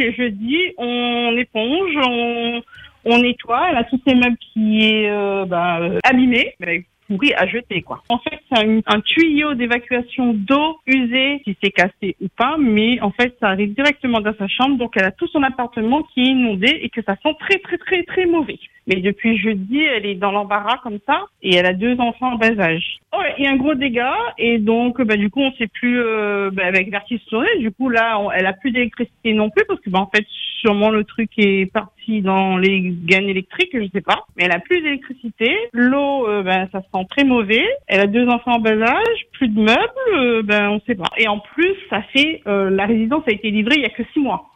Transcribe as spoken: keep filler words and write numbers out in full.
jeudi, on éponge, on, on nettoie. Elle a tous ses meubles qui est euh, bah, euh, abîmé. Pourri à jeter, quoi. En fait, c'est un, un tuyau d'évacuation d'eau usée, si c'est cassé ou pas, mais en fait, ça arrive directement dans sa chambre, donc elle a tout son appartement qui est inondé et que ça sent très, très, très, très mauvais. Mais depuis jeudi, elle est dans l'embarras comme ça et elle a deux enfants en bas âge. Oh, il y a un gros dégât et donc, bah, du coup, on sait plus, euh, bah, avec Vertis Sonnet, du coup, là, on, elle a plus d'électricité non plus parce que, bah, en fait, sûrement le truc est parti dans les gaines électriques, je sais pas. Mais elle a plus d'électricité. L'eau, euh, ben, ça sent très mauvais. Elle a deux enfants en bas âge, plus de meubles, euh, ben, on sait pas. Et en plus, ça fait, euh, la résidence a été livrée il y a que six mois.